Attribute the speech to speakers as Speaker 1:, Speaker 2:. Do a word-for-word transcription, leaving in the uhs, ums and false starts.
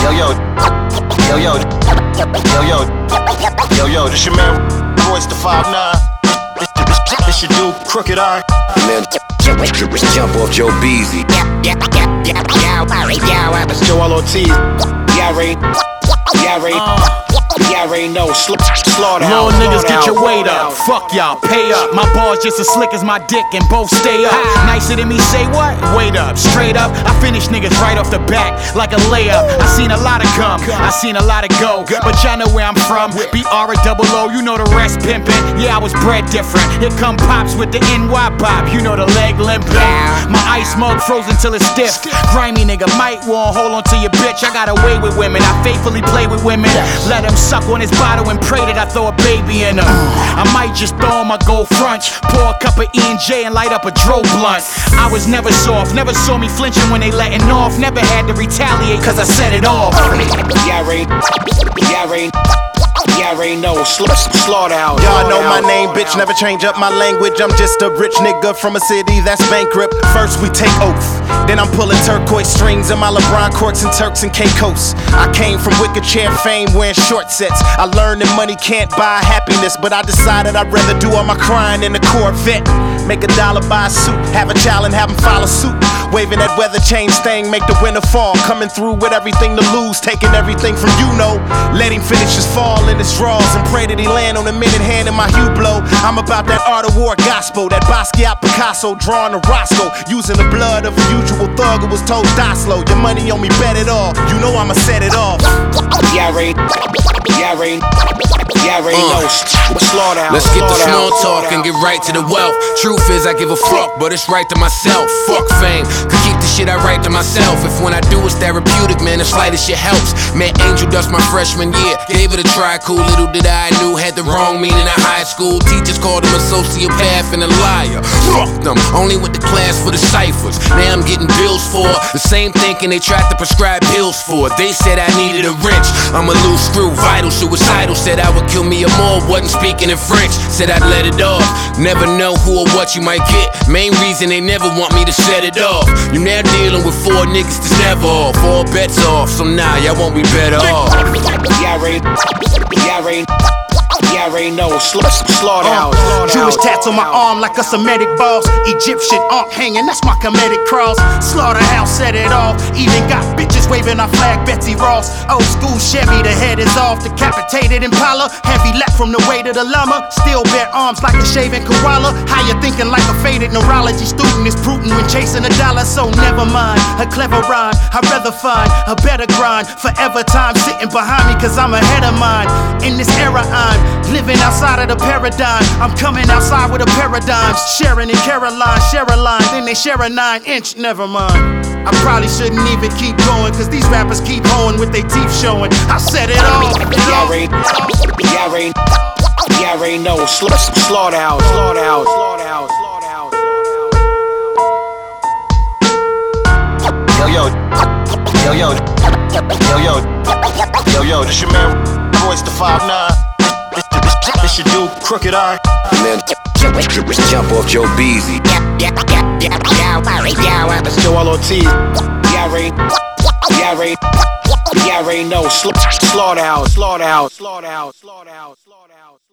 Speaker 1: Yo, yo, yo, yo, yo, yo, yo, yo, this your man, Royce the five nine. This your dude, Crooked Eye.
Speaker 2: Man, jump off Joe Beezy.
Speaker 1: Joel Ortiz. Yeah, Ray. Yeah, Ray. Yeah, Ray, no. Slaughter.
Speaker 3: Little niggas, get your weight up. Fuck y'all, pay up. My bars just as slick as my dick and both stay up. Nicer than me, say what? Wait up, straight up. I finish niggas right off the back like a layup. I seen a lot of come, I seen a lot of go. But y'all know where I'm from. B R double O, you know the rest pimpin'. Yeah, I was bred different. Here come Pops with the N Y bop. You know the leg limpin'. My ice mug frozen till it's stiff. Grimy nigga might want hold on to your bitch. I got away with women. I faithfully play with women. Let him suck on his bottle and pray that I throw a baby in him. I might just throw him a gold front, pour a cup of E and J and light up a dro blunt. I was never soft, never saw me flinching when they letting off. Never had to retaliate cause I set it off.
Speaker 1: Yeah, Ray. Yeah, Ray. Yeah, Ray, no. Slaughterhouse.
Speaker 4: Y'all know my name, bitch. Never change up my language. I'm just a rich nigga from a city that's bankrupt. First we take oath, then I'm pulling turquoise strings in my LeBron Corks and Turks and Caicos. I came from wicker chair fame wearing short sets. I learned that money can't buy happiness, but I decided I'd rather do all my crying in a Corvette. Make a dollar, buy a suit, have a child and have him follow suit. Waving that weather change thing, make the winter fall. Coming through with everything to lose, taking everything from you know. Let him finish his fall in his drawers and pray that he land on a minute hand in my Hublot. I'm about that art of war gospel, that Basquiat Picasso drawing a Roscoe. Using the blood of a usual thug who was told die slow. Your money on me, bet it all. You know I'ma set it off.
Speaker 1: Yeah, Ray. Yeah, Ray. Yeah, Ray, no. Slaughterhouse.
Speaker 2: Let's get the small talk and get right to the wealth. Truth is I give a fuck, but it's right to myself. Fuck fame, could keep the shit I write to myself. If when I do it's therapeutic, man, the slightest shit helps. Met Angel Dust my freshman year, gave it a try, cool. Little did I knew had the wrong meaning in high school. Teachers called him a sociopath and a liar. Fuck them, only with the class for the ciphers. Now I'm getting bills for the same thinking they tried to prescribe pills for. They said I needed a wrench, I'm a loose screw, vital, suicidal. Said I would kill me or more, wasn't speaking in French. Said I'd let it off, never know who or what you might get. Main reason they never want me to set it off. You now dealing with four niggas that's never off. All bets off, so nah, y'all won't be better off.
Speaker 1: Yeah, Ray. Yeah, Ray. Yeah, Ray, no. Slaughterhouse.
Speaker 4: Uh, Jewish tats on my arm like a Semitic boss. Egyptian arm hanging, that's my comedic cross. Slaughterhouse set it off. Even got bitches waving our flag, Betsy Ross. Old school Chevy, the head is off. Decapitated Impala, heavy lap from the weight of the llama. Still bare arms like a shaving koala. How you thinking like a faded neurology student is prudent when chasing a dollar, so never mind. A clever rhyme, I'd rather find a better grind. Forever time sitting behind me cause I'm ahead of mine. In this era I'm living outside of the paradigm. I'm coming outside with a paradigm. Sharon and Caroline share a line, then they share a nine inch, never mind. I probably shouldn't even keep going cause these rappers keep hoeing with their teeth showing. I said it all.
Speaker 1: Yeah, Ray. Yeah, Ray. Yeah, Ray, no. Slaughterhouse. Slaughterhouse. Slaughterhouse. Slaughterhouse. Yo, yo. Yo, yo. Yo, yo. Yo, yo. This your man, Royce the five nine. This your dude, Crooked Eye.
Speaker 2: Man, jump off Joe Beezy.
Speaker 1: Joel Ortiz. Yeah, Ray. Yeah, Ray. Yeah, Ray, no. Slaughterhouse. Slaughterhouse. Slaughterhouse. Slaughterhouse. Slaughterhouse.